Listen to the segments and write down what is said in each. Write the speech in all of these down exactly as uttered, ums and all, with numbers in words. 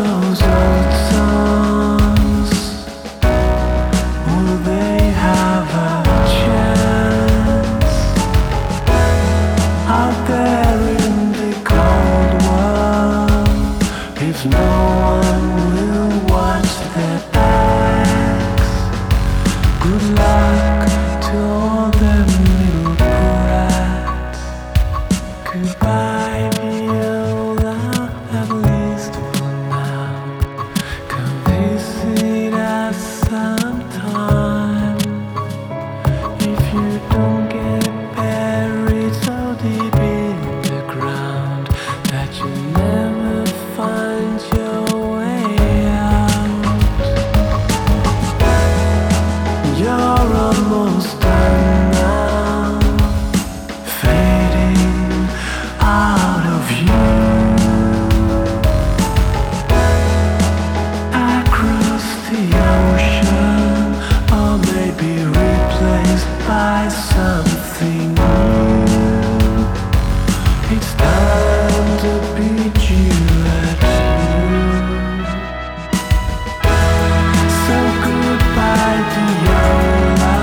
those old songs, will they have a chance out there in the cold world if no one will watch their backs? Good luck to all them little brats. Goodbye, Viola, at least for now. Come visit us sometime. If you don't get buried so deep in the ground that you never find your way out, you're almost done now, fading out of you. Across the ocean, or maybe replaced by something new. It's time to beat you at noon. So goodbye, Viola,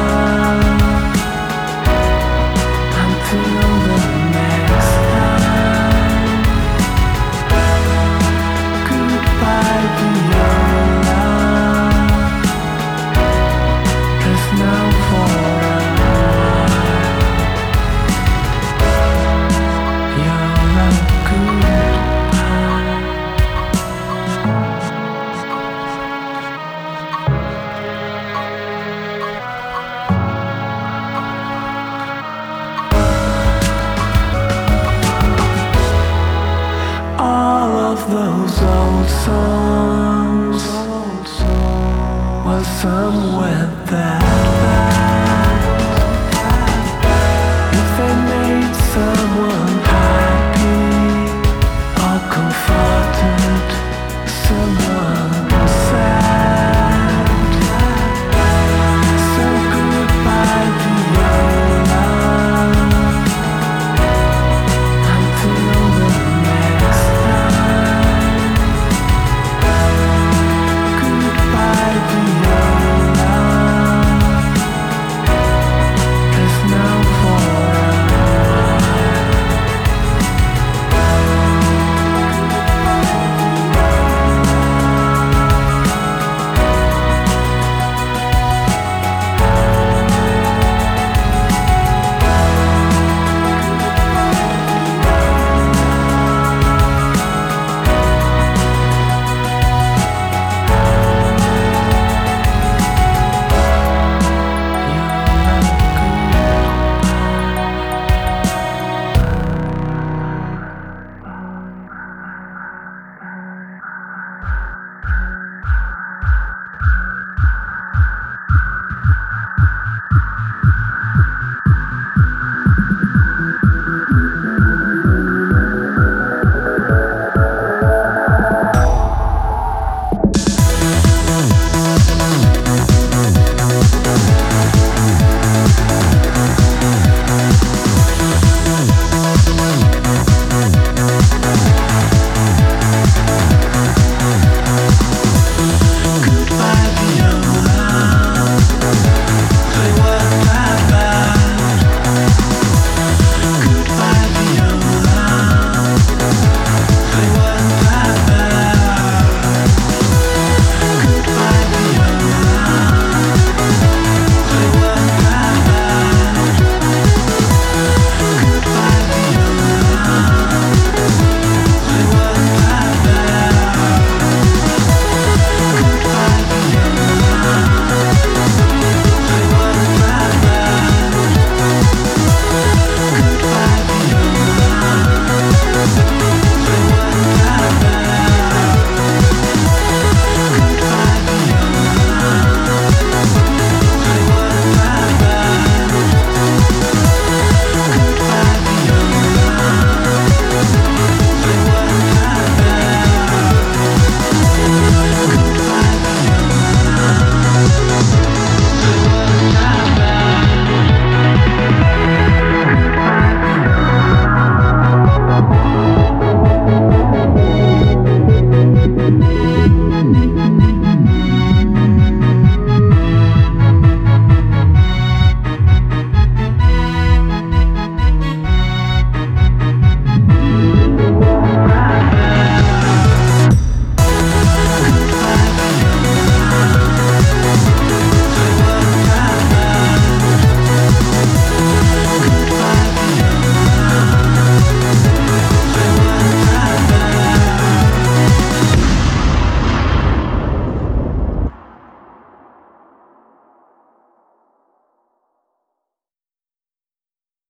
until the next time. Goodbye, Viola, 'cause now for a while you're a goodbye. All of those old songs, well, some went that bad.